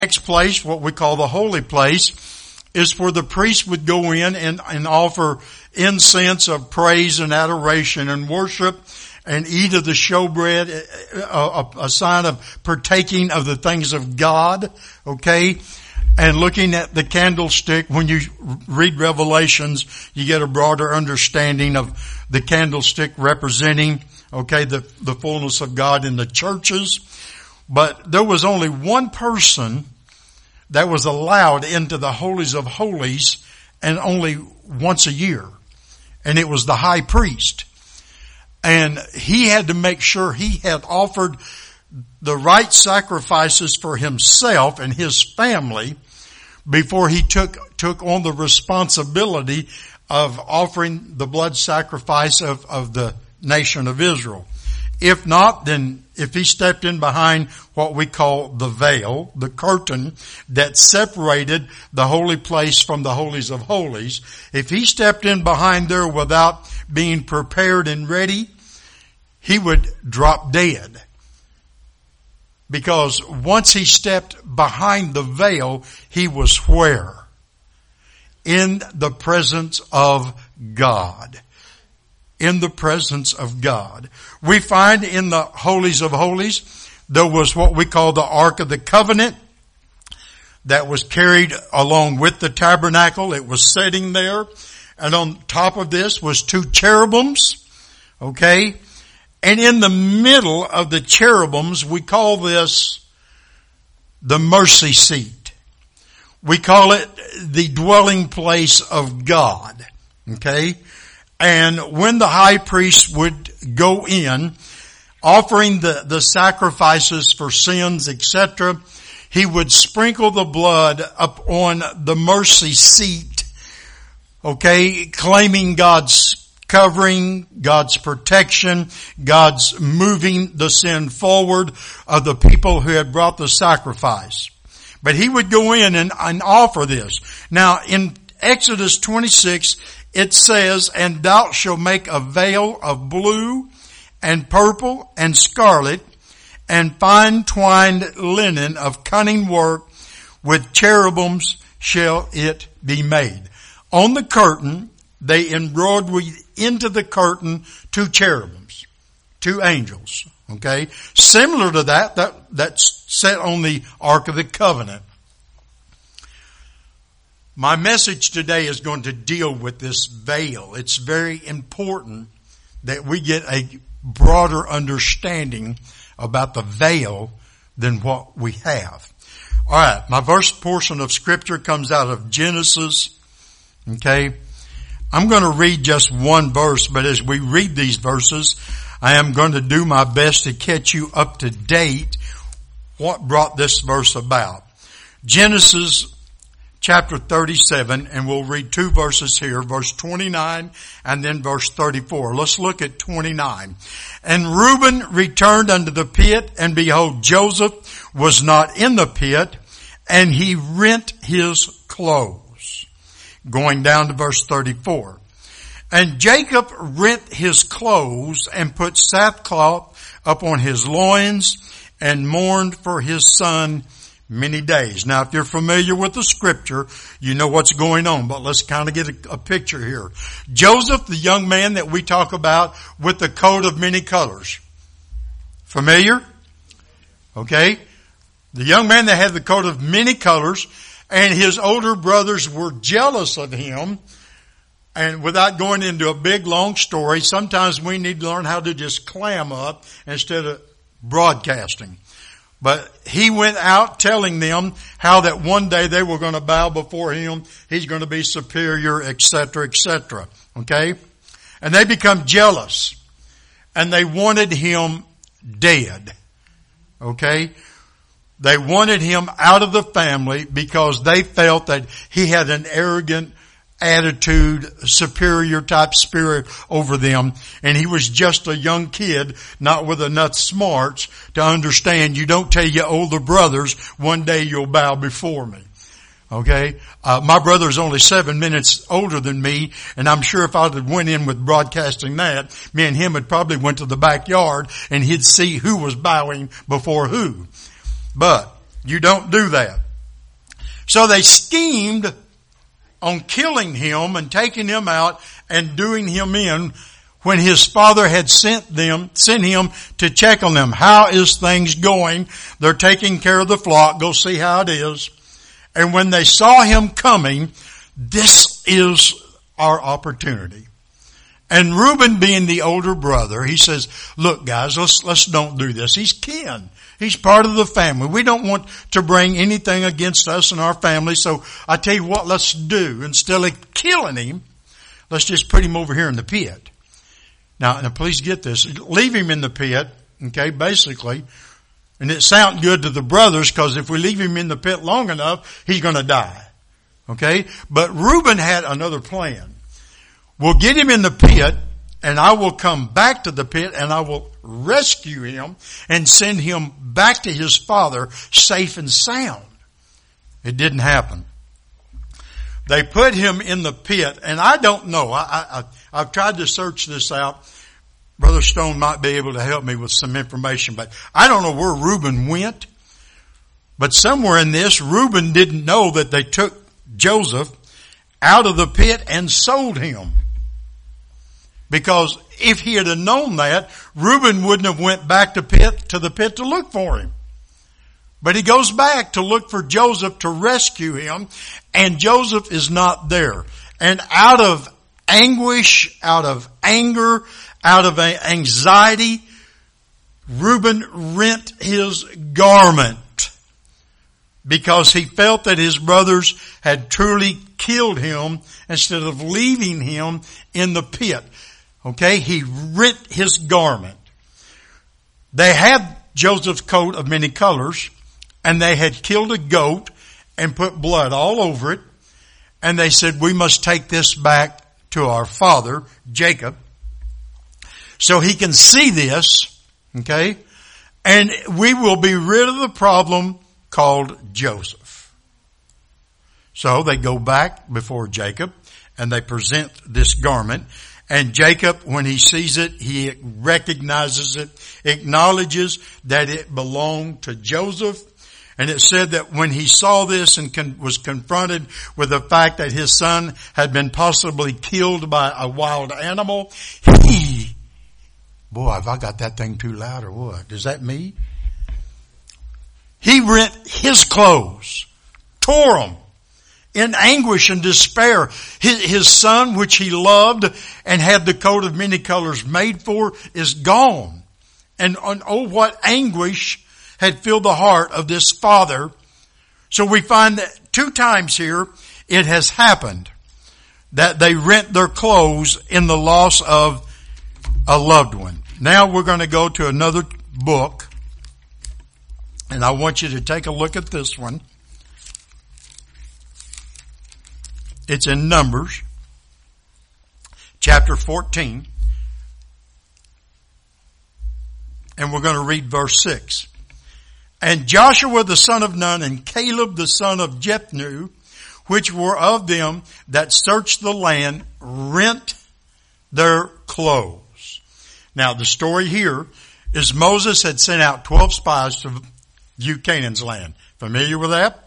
Next place, what we call the holy place, is where the priest would go in and offer incense of praise and adoration and worship and eat of the showbread, a sign of partaking of the things of God, okay? And looking at the candlestick, when you read Revelations, you get a broader understanding of the candlestick representing, okay, the fullness of God in the churches. But there was only one person that was allowed into the holies of holies, and only once a year. And it was the high priest. And he had to make sure he had offered the right sacrifices for himself and his family before he took on the responsibility of offering the blood sacrifice of the nation of Israel. If not, then if he stepped in behind what we call the veil, the curtain that separated the holy place from the holies of holies, if he stepped in behind there without being prepared and ready, he would drop dead. Because once he stepped behind the veil, he was where? In the presence of God. In the presence of God. We find in the holies of holies, there was what we call the Ark of the Covenant that was carried along with the tabernacle. It was sitting there. And on top of this was two cherubims. Okay. And in the middle of the cherubims, we call this the mercy seat. We call it the dwelling place of God. Okay. And when the high priest would go in, offering the sacrifices for sins, etc., he would sprinkle the blood up on the mercy seat, okay, claiming God's covering, God's protection, God's moving the sin forward of the people who had brought the sacrifice. But he would go in and offer this. Now, in Exodus 26, it says, "And thou shalt make a veil of blue and purple and scarlet and fine twined linen of cunning work, with cherubims shall it be made." On the curtain, they embroidered into the curtain two cherubims, two angels, okay? Similar to that's set on the Ark of the Covenant. My message today is going to deal with this veil. It's very important that we get a broader understanding about the veil than what we have. All right, my first portion of Scripture comes out of Genesis. Okay, I'm going to read just one verse, but as we read these verses, I am going to do my best to catch you up to date what brought this verse about. Genesis chapter 37, and we'll read two verses here, verse 29 and then verse 34. Let's look at 29. "And Reuben returned unto the pit, and behold, Joseph was not in the pit, and he rent his clothes." Going down to verse 34. "And Jacob rent his clothes, and put sackcloth upon his loins, and mourned for his son many days." Now, if you're familiar with the Scripture, you know what's going on, but let's kind of get a picture here. Joseph, the young man that we talk about with the coat of many colors. Familiar? Okay. The young man that had the coat of many colors, and his older brothers were jealous of him. And without going into a big long story, sometimes we need to learn how to just clam up instead of broadcasting. But he went out telling them how that one day they were going to bow before him. He's going to be superior, etc., etc. Okay? And they become jealous. And they wanted him dead. Okay? They wanted him out of the family because they felt that he had an arrogant attitude, superior type spirit over them. And he was just a young kid, not with enough smarts to understand you don't tell your older brothers one day you'll bow before me. Okay? My brother's only 7 minutes older than me, and I'm sure if I had went in with broadcasting that, me and him had probably went to the backyard and he'd see who was bowing before who. But you don't do that. So they schemed on killing him and taking him out and doing him in when his father had sent him to check on them. How is things going? They're taking care of the flock. Go see how it is. And when they saw him coming, this is our opportunity. And Reuben, being the older brother, he says, look guys, let's don't do this. He's kin. He's part of the family. We don't want to bring anything against us and our family. So I tell you what, let's do. Instead of killing him, let's just put him over here in the pit. Now please get this. Leave him in the pit, okay, basically. And it sounds good to the brothers because if we leave him in the pit long enough, he's going to die. Okay? But Reuben had another plan. We'll get him in the pit and I will come back to the pit and I will rescue him and send him back to his father safe and sound. It didn't happen. They put him in the pit, and I don't know. I've tried to search this out. Brother Stone might be able to help me with some information, but I don't know where Reuben went. But somewhere in this, Reuben didn't know that they took Joseph out of the pit and sold him. Because if he had known that, Reuben wouldn't have went back to the pit to look for him. But he goes back to look for Joseph to rescue him, and Joseph is not there. And out of anguish, out of anger, out of anxiety, Reuben rent his garment because he felt that his brothers had truly killed him instead of leaving him in the pit. Okay, he rent his garment. They had Joseph's coat of many colors, and they had killed a goat and put blood all over it. And they said, we must take this back to our father, Jacob, so he can see this, okay? And we will be rid of the problem called Joseph. So they go back before Jacob and they present this garment. And Jacob, when he sees it, he recognizes it, acknowledges that it belonged to Joseph. And it said that when he saw this and was confronted with the fact that his son had been possibly killed by a wild animal, boy, have I got that thing too loud or what? Is that me? He rent his clothes, tore them in anguish and despair. His son, which he loved and had the coat of many colors made for, is gone. And oh, what anguish had filled the heart of this father. So we find that 2 times here it has happened that they rent their clothes in the loss of a loved one. Now we're going to go to another book, and I want you to take a look at this one. It's in Numbers, chapter 14, and we're going to read verse 6. And Joshua the son of Nun and Caleb the son of Jephunneh, which were of them that searched the land, rent their clothes. Now the story here is Moses had sent out 12 spies to view Canaan's land. Familiar with that?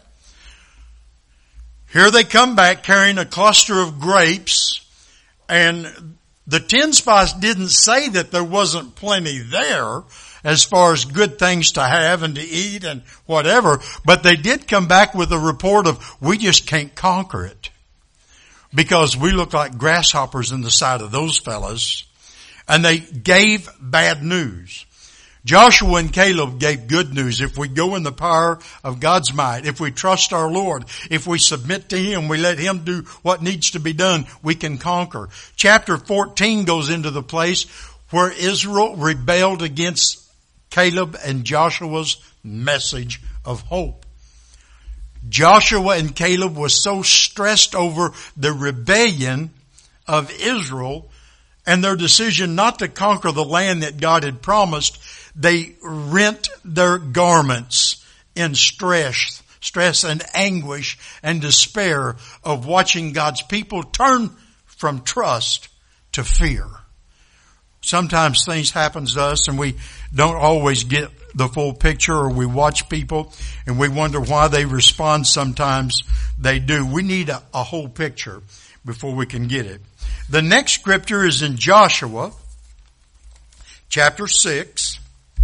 Here they come back carrying a cluster of grapes, and the 10 spies didn't say that there wasn't plenty there as far as good things to have and to eat and whatever, but they did come back with a report of, we just can't conquer it because we look like grasshoppers in the sight of those fellas. And they gave bad news. Joshua and Caleb gave good news. If we go in the power of God's might, if we trust our Lord, if we submit to Him, we let Him do what needs to be done, we can conquer. Chapter 14 goes into the place where Israel rebelled against Caleb and Joshua's message of hope. Joshua and Caleb were so stressed over the rebellion of Israel and their decision not to conquer the land that God had promised, they rent their garments in stress and anguish and despair of watching God's people turn from trust to fear. Sometimes things happen to us and we don't always get the full picture, or we watch people and we wonder why they respond sometimes they do. We need a whole picture before we can get it. The next scripture is in Joshua chapter 6,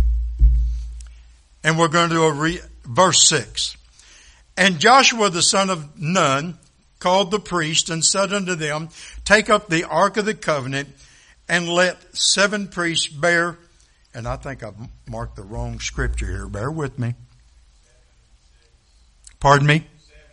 and we're going to verse 6. And Joshua the son of Nun called the priest and said unto them, take up the ark of the covenant and let 7 priests bear, and I think I've marked the wrong scripture here. Bear with me. Pardon me?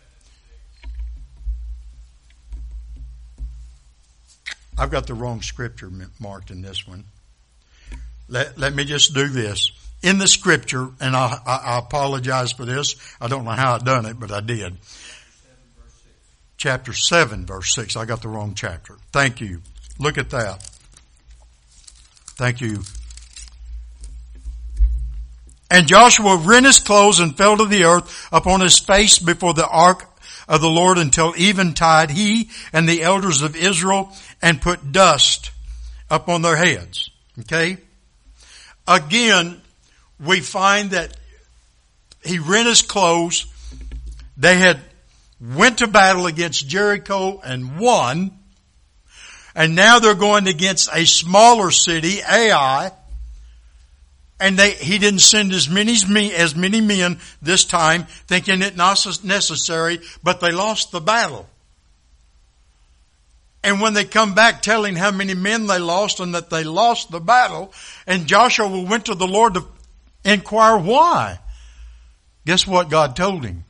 I've got the wrong scripture marked in this one. Let me just do this. In the scripture, and I apologize for this. I don't know how I done it, but I did. Chapter 7, verse 6. I got the wrong chapter. Thank you. Look at that. Thank you. And Joshua rent his clothes and fell to the earth upon his face before the ark of the Lord until eventide, he and the elders of Israel, and put dust upon their heads. Okay? Again, we find that he rent his clothes. They had went to battle against Jericho and won. And now they're going against a smaller city, Ai. And he didn't send as many men this time, thinking it not necessary, but they lost the battle. And when they come back telling how many men they lost and that they lost the battle, and Joshua went to the Lord to inquire why. Guess what God told him?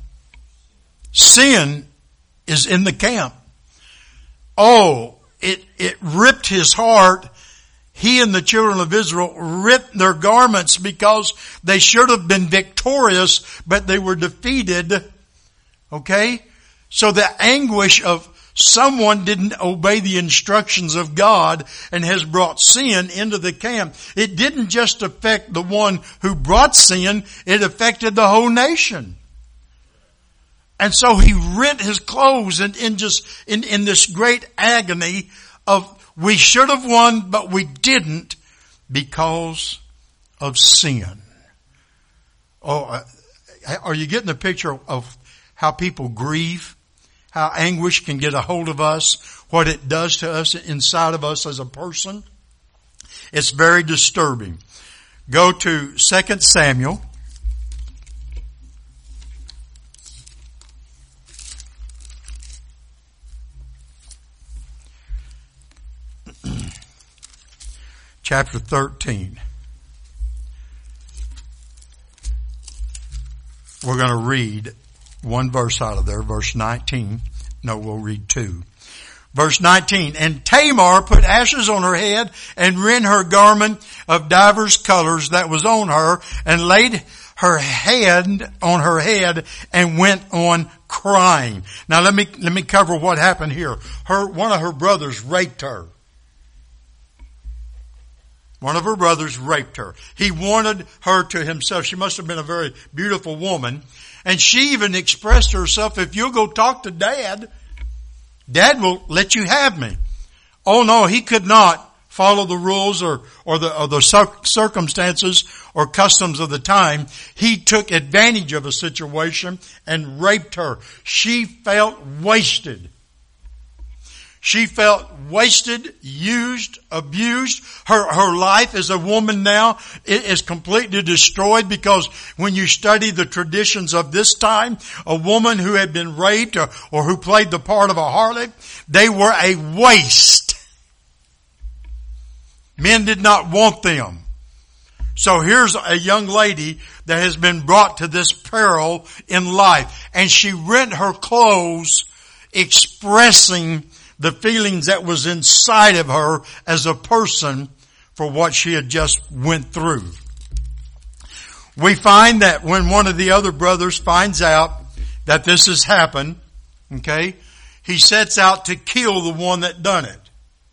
Sin is in the camp. Oh, it ripped his heart. He and the children of Israel ripped their garments because they should have been victorious, but they were defeated. Okay? So the anguish of someone didn't obey the instructions of God and has brought sin into the camp. It didn't just affect the one who brought sin, it affected the whole nation. And so he rent his clothes in this great agony of, we should have won, but we didn't because of sin. Oh, are you getting the picture of how people grieve? How anguish can get a hold of us? What it does to us inside of us as a person? It's very disturbing. Go to 2 Samuel. Chapter 13. We're going to read one verse out of there, verse 19. No, we'll read 2. Verse 19. And Tamar put ashes on her head and rent her garment of divers colors that was on her and laid her hand on her head and went on crying. Now let me cover what happened here. One of her brothers raped her. One of her brothers raped her. He wanted her to himself. She must have been a very beautiful woman. And she even expressed herself, if you'll go talk to Dad, Dad will let you have me. Oh no, he could not follow the rules or the circumstances or customs of the time. He took advantage of a situation and raped her. She felt wasted. She felt wasted, used, abused. Her life as a woman now is completely destroyed because when you study the traditions of this time, a woman who had been raped or who played the part of a harlot, they were a waste. Men did not want them. So here's a young lady that has been brought to this peril in life, and she rent her clothes expressing the feelings that was inside of her as a person for what she had just went through. We find that when one of the other brothers finds out that this has happened, okay, he sets out to kill the one that done it.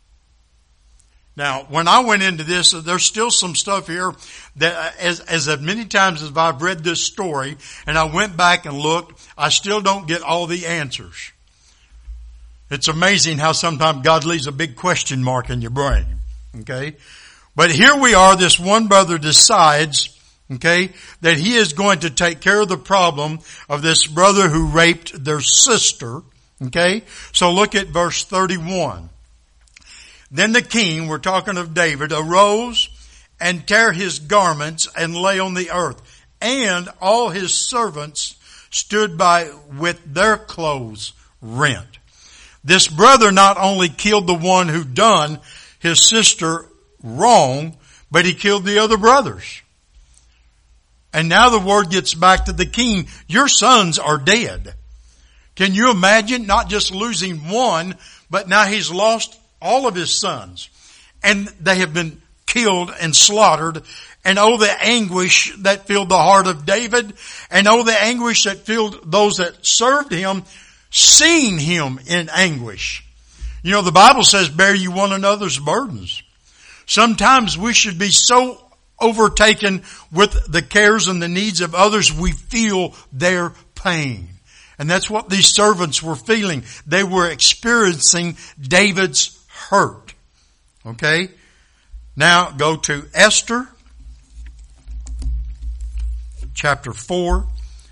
Now, when I went into this, there's still some stuff here that as many times as I've read this story and I went back and looked, I still don't get all the answers. It's amazing how sometimes God leaves a big question mark in your brain. Okay? But here we are, this one brother decides, okay, that he is going to take care of the problem of this brother who raped their sister. Okay, so look at verse 31. Then the king, we're talking of David, arose and tare his garments and lay on the earth. And all his servants stood by with their clothes rent. This brother not only killed the one who done his sister wrong, but he killed the other brothers. And now the word gets back to the king, your sons are dead. Can you imagine not just losing one, but now he's lost all of his sons. And they have been killed and slaughtered. And oh, the anguish that filled the heart of David. And oh, the anguish that filled those that served him, seeing him in anguish. You know, the Bible says, bear you one another's burdens. Sometimes we should be so overtaken with the cares and the needs of others, we feel their pain. And that's what these servants were feeling. They were experiencing David's hurt. Okay? Now go to Esther, chapter 4,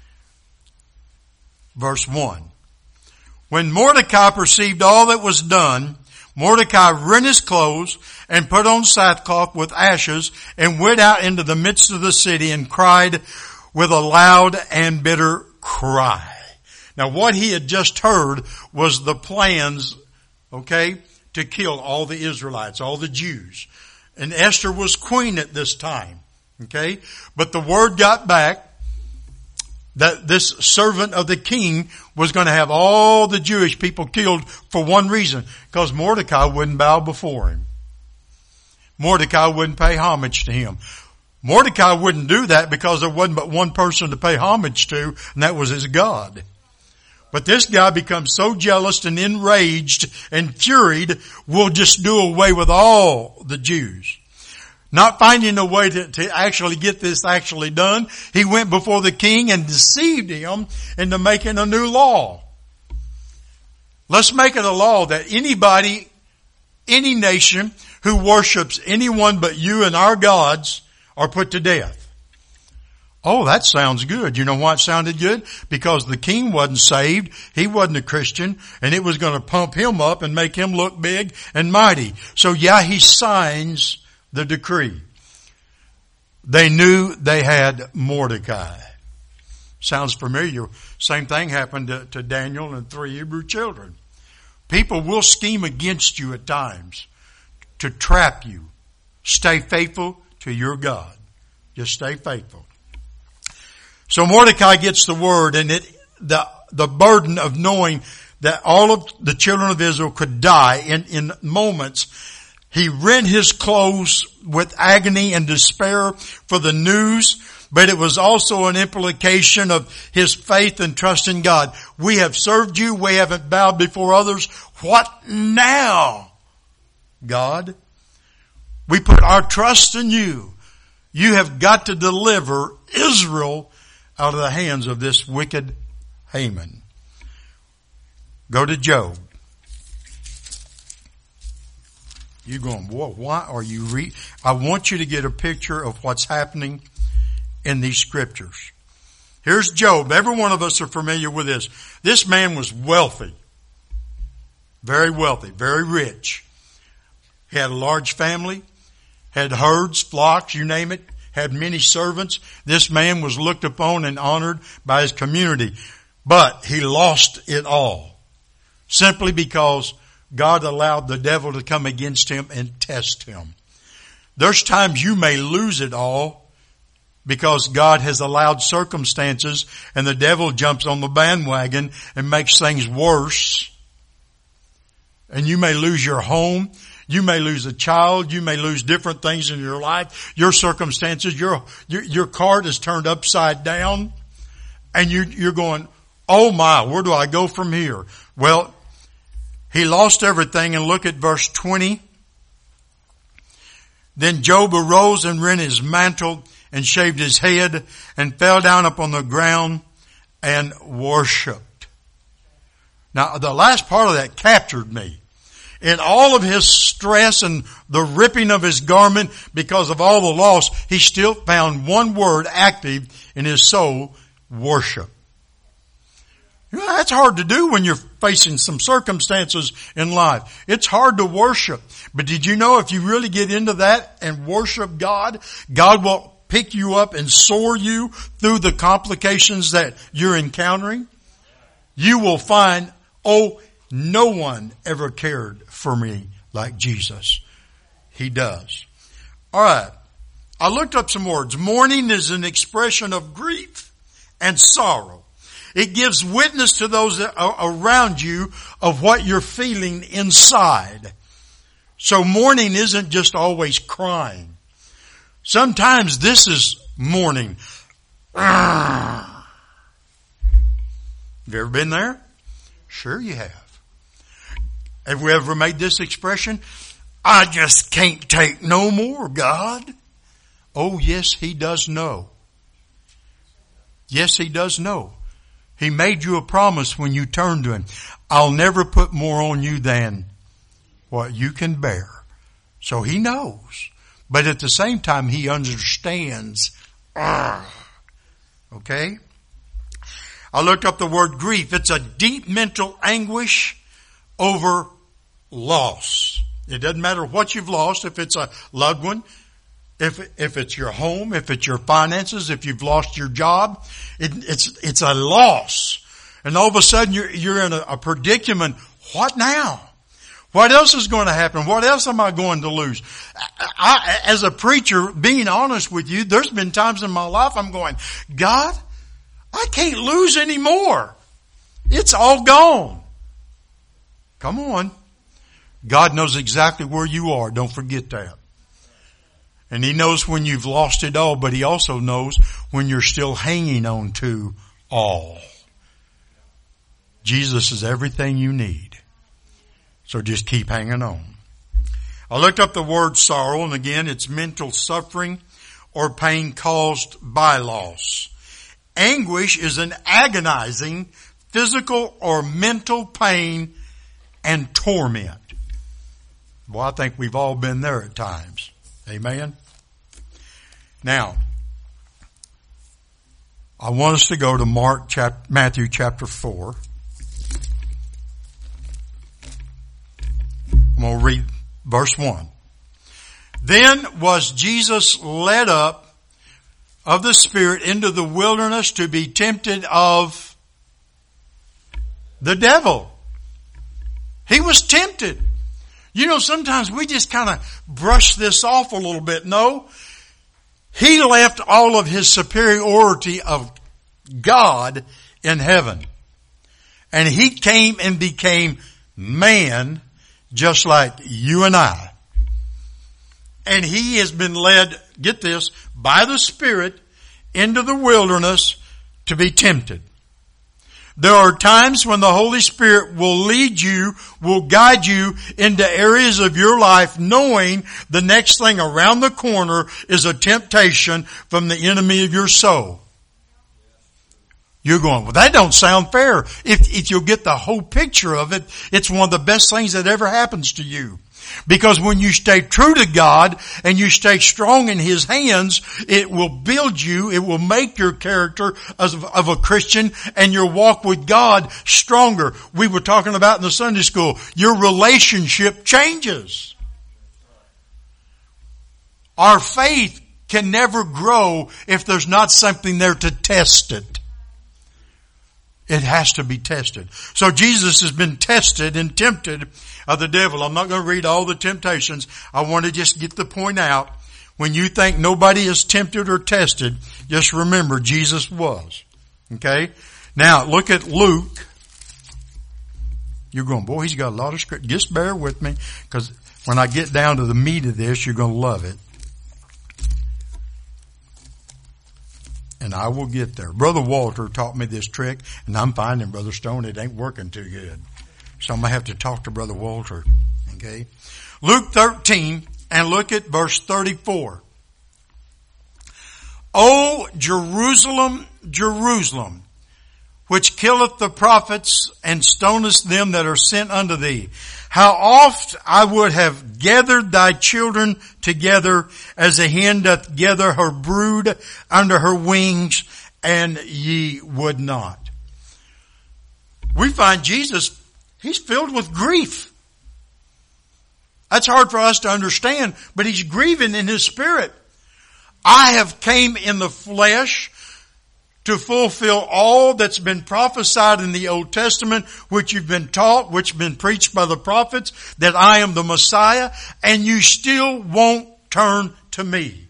verse 1. When Mordecai perceived all that was done, Mordecai rent his clothes and put on sackcloth with ashes and went out into the midst of the city and cried with a loud and bitter cry. Now what he had just heard was the plans, okay, to kill all the Israelites, all the Jews. And Esther was queen at this time, okay? But the word got back that this servant of the king was going to have all the Jewish people killed for one reason, because Mordecai wouldn't bow before him. Mordecai wouldn't pay homage to him. Mordecai wouldn't do that because there wasn't but one person to pay homage to, and that was his God. But this guy becomes so jealous and enraged and furied, we'll just do away with all the Jews. Not finding a way to actually get this actually done, he went before the king and deceived him into making a new law. Let's make it a law that anybody, any nation who worships anyone but you and our gods are put to death. Oh, that sounds good. You know why it sounded good? Because the king wasn't saved. He wasn't a Christian, and it was going to pump him up and make him look big and mighty. So yeah, he signs the decree. They knew they had Mordecai. Sounds familiar. Same thing happened to Daniel and 3 Hebrew children. People will scheme against you at times to trap you. Stay faithful to your God. Just stay faithful. So Mordecai gets the word, and the burden of knowing that all of the children of Israel could die in moments. He rent his clothes with agony and despair for the news, but it was also an implication of his faith and trust in God. We have served you. We haven't bowed before others. What now, God? We put our trust in you. You have got to deliver Israel out of the hands of this wicked Haman. Go to Job. You're going, well, why are you I want you to get a picture of what's happening in these scriptures. Here's Job. Every one of us are familiar with this. This man was wealthy. Very wealthy, very rich. He had a large family, had herds, flocks, you name it, had many servants. This man was looked upon and honored by his community. But he lost it all. Simply because God allowed the devil to come against him and test him. There's times you may lose it all because God has allowed circumstances and the devil jumps on the bandwagon and makes things worse. And you may lose your home. You may lose a child. You may lose different things in your life. Your circumstances, your card is turned upside down. And you're going, oh my, where do I go from here? Well, he lost everything, and look at verse 20. Then Job arose and rent his mantle and shaved his head and fell down upon the ground and worshipped. Now, the last part of that captured me. In all of his stress and the ripping of his garment because of all the loss, he still found one word active in his soul: worship. You know, that's hard to do when you're facing some circumstances in life. It's hard to worship. But did you know if you really get into that and worship God, God will pick you up and soar you through the complications that you're encountering? You will find, no one ever cared for me like Jesus. He does. All right. I looked up some words. Mourning is an expression of grief and sorrow. It gives witness to those around you of what you're feeling inside. So mourning isn't just always crying. Sometimes this is mourning. Have you ever been there? Sure you have. Have we ever made this expression? I just can't take no more, God. Oh, yes, He does know. Yes, He does know. He made you a promise when you turned to Him. I'll never put more on you than what you can bear. So He knows. But at the same time, He understands. Okay? I looked up the word grief. It's a deep mental anguish over loss. It doesn't matter what you've lost, if it's a loved one, if it's your home, if it's your finances, if you've lost your job, it's a loss. And all of a sudden you're in a predicament. What now? What else is going to happen? What else am I going to lose? I, as a preacher, being honest with you, there's been times in my life I'm going, God, I can't lose any more. It's all gone. Come on. God knows exactly where you are. Don't forget that. And He knows when you've lost it all, but He also knows when you're still hanging on to all. Jesus is everything you need. So just keep hanging on. I looked up the word sorrow, and again, it's mental suffering or pain caused by loss. Anguish is an agonizing physical or mental pain and torment. Well, I think we've all been there at times. Amen. Now, I want us to go to Matthew chapter 4. I'm going to read verse 1. Then was Jesus led up of the Spirit into the wilderness to be tempted of the devil. He was tempted. You know, sometimes we just kind of brush this off a little bit. No. He left all of His superiority of God in heaven. And He came and became man just like you and I. And He has been led, get this, by the Spirit into the wilderness to be tempted. There are times when the Holy Spirit will lead you, will guide you into areas of your life knowing the next thing around the corner is a temptation from the enemy of your soul. You're going, well, that don't sound fair. If you'll get the whole picture of it, it's one of the best things that ever happens to you. Because when you stay true to God and you stay strong in His hands, it will build you, it will make your character of a Christian and your walk with God stronger. We were talking about in the Sunday school, your relationship changes. Our faith can never grow if there's not something there to test it. It has to be tested. So Jesus has been tested and tempted of the devil. I'm not going to read all the temptations. I want to just get the point out. When you think nobody is tempted or tested, just remember Jesus was. Okay? Now, look at Luke. You're going, boy, he's got a lot of script. Just bear with me, because when I get down to the meat of this, you're going to love it. And I will get there. Brother Walter taught me this trick, and I'm finding, Brother Stone, it ain't working too good. So I'm going to have to talk to Brother Walter. Okay? Luke 13, and look at verse 34. O Jerusalem, Jerusalem, which killeth the prophets and stonest them that are sent unto thee. How oft I would have gathered thy children together as a hen doth gather her brood under her wings, and ye would not. We find Jesus, he's filled with grief. That's hard for us to understand, but he's grieving in his spirit. I have came in the flesh to fulfill all that's been prophesied in the Old Testament, which you've been taught, which has been preached by the prophets, that I am the Messiah, and you still won't turn to me.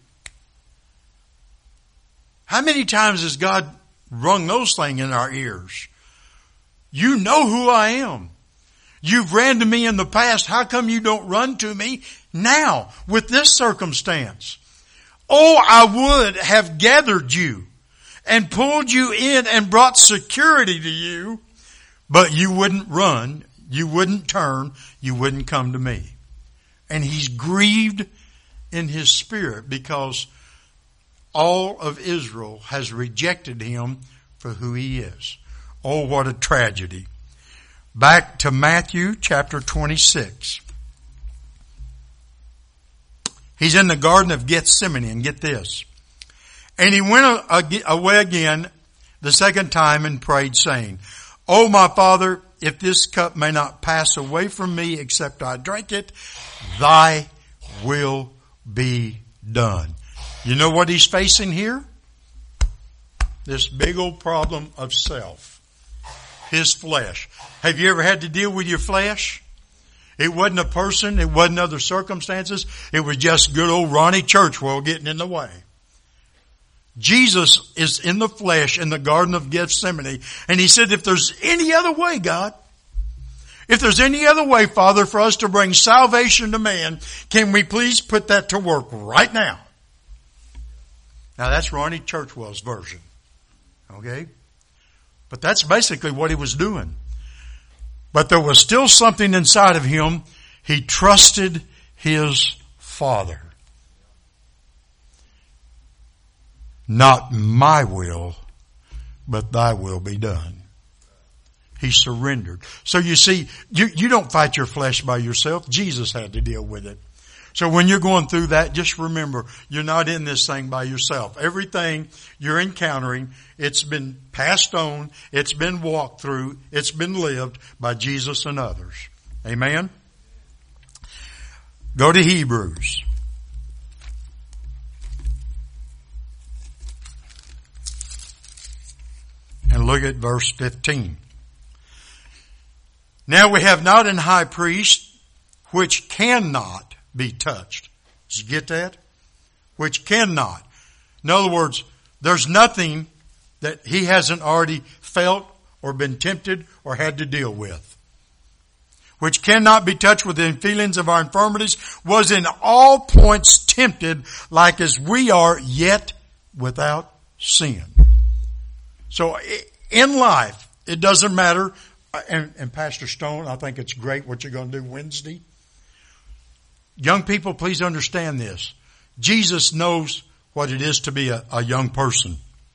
How many times has God rung those things in our ears? You know who I am. You've ran to me in the past. How come you don't run to me now with this circumstance? Oh, I would have gathered you and pulled you in and brought security to you, but you wouldn't run, you wouldn't turn, you wouldn't come to me. And he's grieved in his spirit because all of Israel has rejected him for who he is. Oh, what a tragedy. Back to Matthew chapter 26. He's in the Garden of Gethsemane, and get this. And he went away again the second time and prayed, saying, O my Father, if this cup may not pass away from me except I drink it, thy will be done. You know what he's facing here? This big old problem of self. His flesh. Have you ever had to deal with your flesh? It wasn't a person. It wasn't other circumstances. It was just good old Ronnie Churchwell getting in the way. Jesus is in the flesh in the Garden of Gethsemane. And he said, if there's any other way, God, if there's any other way, Father, for us to bring salvation to man, can we please put that to work right now? Now that's Ronnie Churchwell's version. Okay? But that's basically what he was doing. But there was still something inside of him. He trusted his Father. Not my will, but thy will be done. He surrendered. So you see, you don't fight your flesh by yourself. Jesus had to deal with it. So when you're going through that, just remember, you're not in this thing by yourself. Everything you're encountering, it's been passed on, it's been walked through, it's been lived by Jesus and others. Amen? Go to Hebrews. And look at verse 15. Now we have not an high priest which cannot be touched. Did you get that? Which cannot. In other words, there's nothing that he hasn't already felt or been tempted or had to deal with. Which cannot be touched within feelings of our infirmities, was in all points tempted like as we are, yet without sin. So in life, it doesn't matter. And Pastor Stone, I think it's great what you're going to do Wednesday. Young people, please understand this. Jesus knows what it is to be a young person.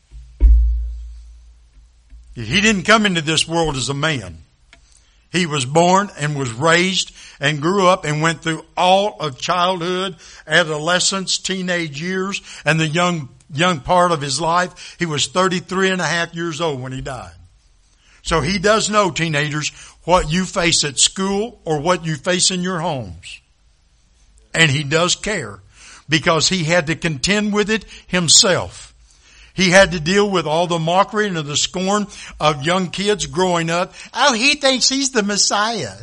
He didn't come into this world as a man. He was born and was raised and grew up and went through all of childhood, adolescence, teenage years, and the young part of his life. He was 33 and a half years old when he died. So he does know, teenagers, what you face at school or what you face in your homes. And he does care because he had to contend with it himself. He had to deal with all the mockery and the scorn of young kids growing up. Oh, he thinks he's the Messiah.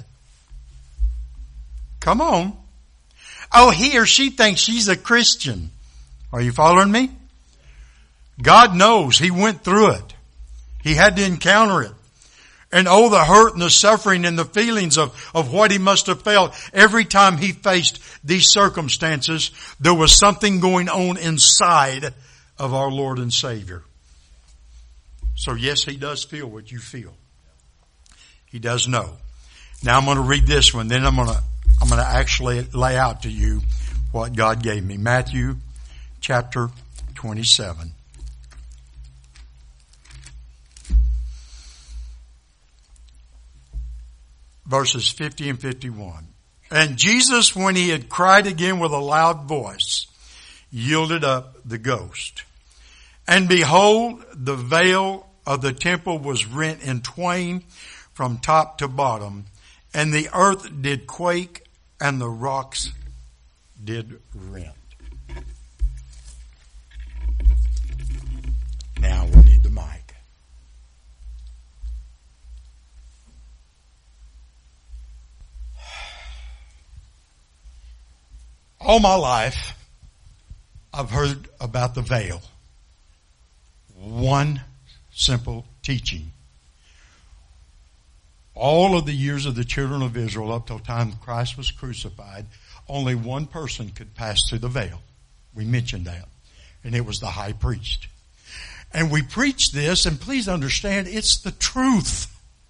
Come on. Oh, he or she thinks she's a Christian. Are you following me? God knows. He went through it. He had to encounter it. And oh, the hurt and the suffering and the feelings of what he must have felt every time he faced these circumstances. There was something going on inside of our Lord and Savior. So yes, he does feel what you feel. He does know. Now I'm going to read this one. Then I'm going to actually lay out to you what God gave me. Matthew chapter 27. verses 50 and 51. And Jesus, when he had cried again with a loud voice, yielded up the ghost. And behold, the veil of the temple was rent in twain from top to bottom, and the earth did quake, and the rocks did rent. Now we need the mic. All my life, I've heard about the veil. One simple teaching. All of the years of the children of Israel up till the time Christ was crucified, only one person could pass through the veil. We mentioned that. And it was the high priest. And we preach this, and please understand, it's the truth.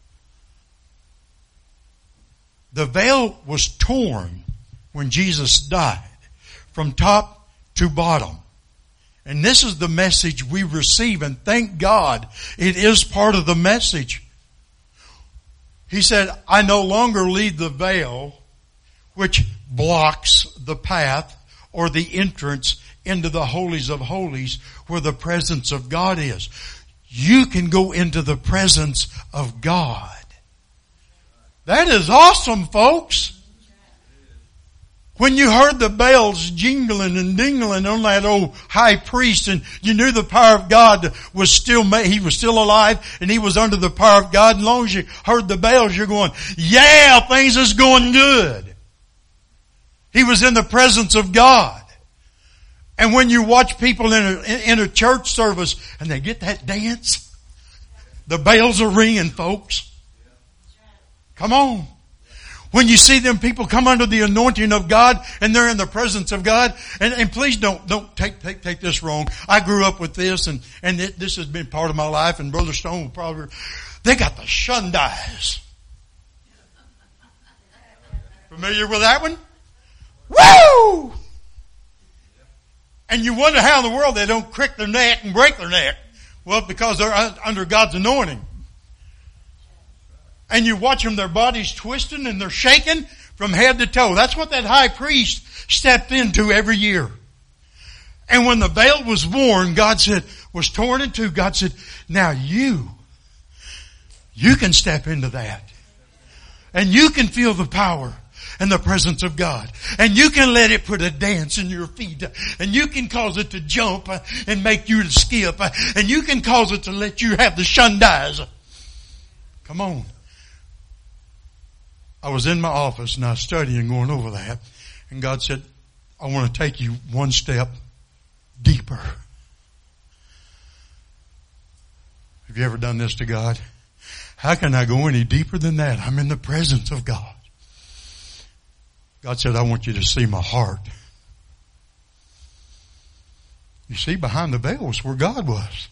The veil was torn when Jesus died, from top to bottom. And this is the message we receive, and thank God it is part of the message. He said, I no longer leave the veil which blocks the path or the entrance into the holies of holies where the presence of God is. You can go into the presence of God. That is awesome, folks. When you heard the bells jingling and dingling on that old high priest, and you knew the power of God was still, he was still alive and he was under the power of God, as long as you heard the bells, you're going, yeah, things is going good. He was in the presence of God. And when you watch people in a church service and they get that dance, the bells are ringing, folks. Come on. When you see them people come under the anointing of God and they're in the presence of God, and please don't take this wrong. I grew up with this, and this has been part of my life, and Brother Stone will probably, they got the shundais. Familiar with that one? Woo! And you wonder how in the world they don't crick their neck and break their neck. Well, because they're under God's anointing. And you watch them, their bodies twisting and they're shaking from head to toe. That's what that high priest stepped into every year. And when the veil was worn, was torn in two, God said, now you can step into that. And you can feel the power and the presence of God. And you can let it put a dance in your feet. And you can cause it to jump and make you to skip. And you can cause it to let you have the shundais. Come on. I was in my office and I was studying, going over that. And God said, I want to take you one step deeper. Have you ever done this to God? How can I go any deeper than that? I'm in the presence of God. God said, I want you to see my heart. You see, behind the veil was where God was.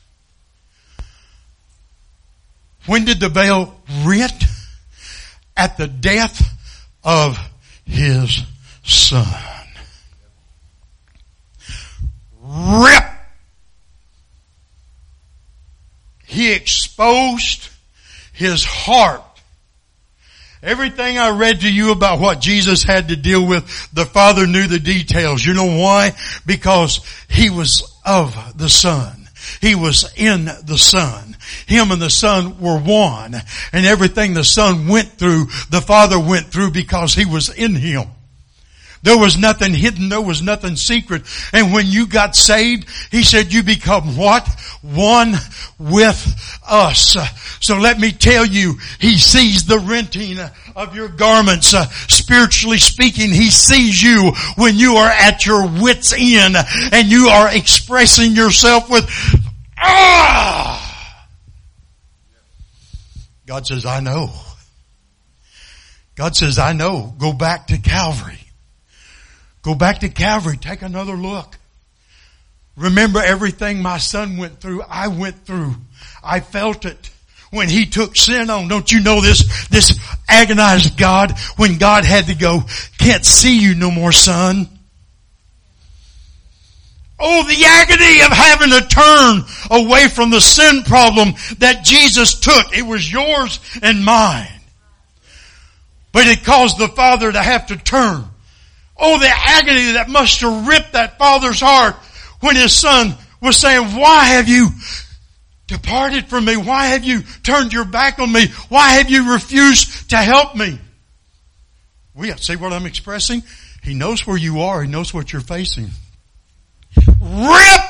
When did the veil rent? At the death of his son. Rip! He exposed his heart. Everything I read to you about what Jesus had to deal with, the Father knew the details. You know why? Because he was of the Son. He was in the Son. Him and the Son were one. And everything the Son went through, the Father went through because he was in him. There was nothing hidden. There was nothing secret. And when you got saved, he said you become what? One with us. So let me tell you, he sees the renting of your garments. Spiritually speaking, he sees you when you are at your wit's end and you are expressing yourself with, God says, I know. God says, I know. Go back to Calvary. Go back to Calvary. Take another look. Remember everything my son went through. I went through. I felt it when he took sin on. Don't you know this agonized God when God had to go, can't see you no more, son. Oh, the agony of having to turn away from the sin problem that Jesus took. It was yours and mine. But it caused the father to have to turn. Oh, the agony that must have ripped that father's heart when his son was saying, why have you departed from me? Why have you turned your back on me? Why have you refused to help me? See what I'm expressing? He knows where you are. He knows what you're facing. Rip!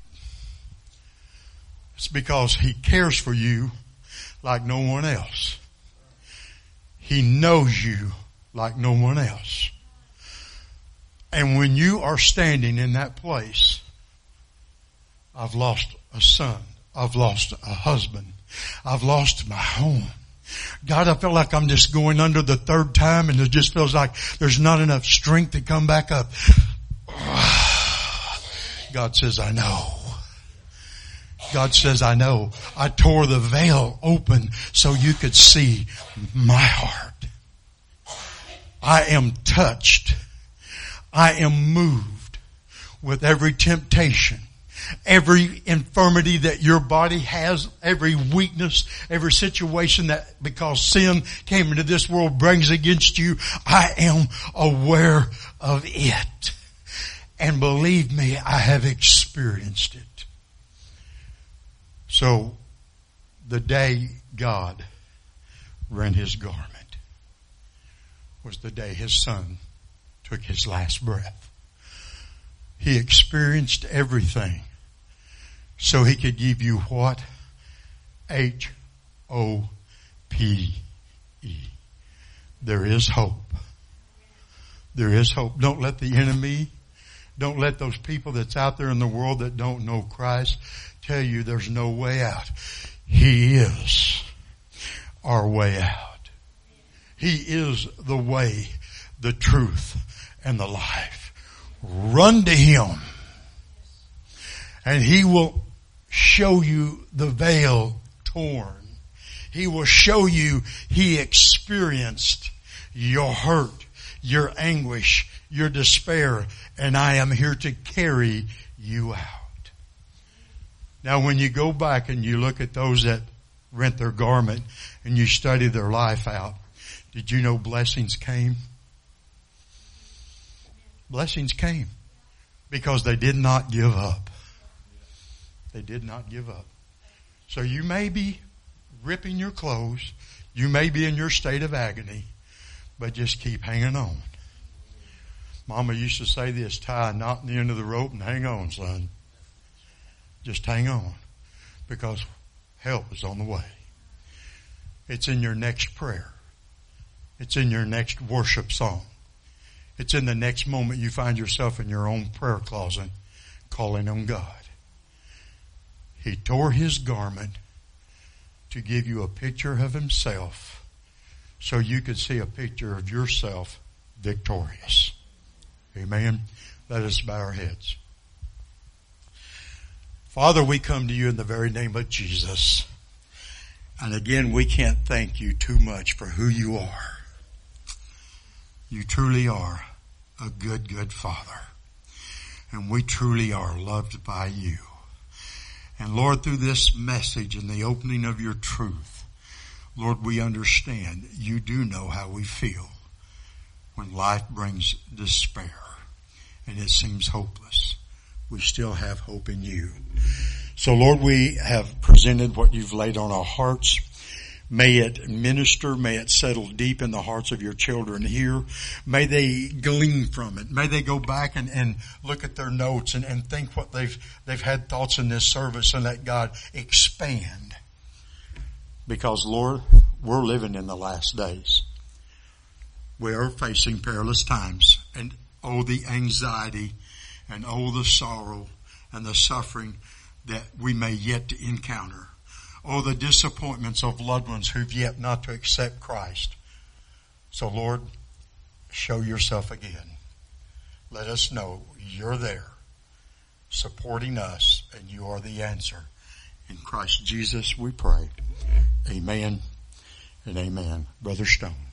It's because He cares for you like no one else. He knows you like no one else. And when you are standing in that place, I've lost a son. I've lost a husband. I've lost my home. God, I feel like I'm just going under the third time and it just feels like there's not enough strength to come back up. God says, I know. God says, I know. I tore the veil open so you could see my heart. I am touched. I am moved with every temptation, every infirmity that your body has, every weakness, every situation that because sin came into this world brings against you. I am aware of it. And believe me, I have experienced it. So the day God rent His garment was the day His son took his last breath. He experienced everything so He could give you what? H-O-P-E. There is hope. There is hope. Don't let the enemy, don't let those people that's out there in the world that don't know Christ tell you there's no way out. He is our way out. He is the way, the truth, and the life. Run to Him and He will show you the veil torn. He will show you He experienced your hurt, your anguish, your despair, and I am here to carry you out. Now when you go back and you look at those that rent their garment and you study their life out, did you know blessings came? Blessings came because they did not give up. They did not give up. So you may be ripping your clothes. You may be in your state of agony, but just keep hanging on. Mama used to say this, tie a knot in the end of the rope and hang on, son. Just hang on because help is on the way. It's in your next prayer. It's in your next worship song. It's in the next moment you find yourself in your own prayer closet calling on God. He tore His garment to give you a picture of Himself so you could see a picture of yourself victorious. Amen. Let us bow our heads. Father, we come to you in the very name of Jesus. And again, we can't thank you too much for who you are. You truly are a good, good Father. And we truly are loved by you. And Lord, through this message and the opening of your truth, Lord, we understand you do know how we feel when life brings despair and it seems hopeless. We still have hope in you. So Lord, we have presented what you've laid on our hearts. May it minister. May it settle deep in the hearts of your children here. May they glean from it. May they go back and look at their notes and think what they've had thoughts in this service and let God expand. Because Lord, we're living in the last days. We are facing perilous times. And oh, the anxiety and oh, the sorrow and the suffering that we may yet to encounter. Oh, the disappointments of loved ones who've yet not to accept Christ. So Lord, show yourself again. Let us know you're there supporting us and you are the answer. In Christ Jesus we pray. Amen and amen. Brother Stone.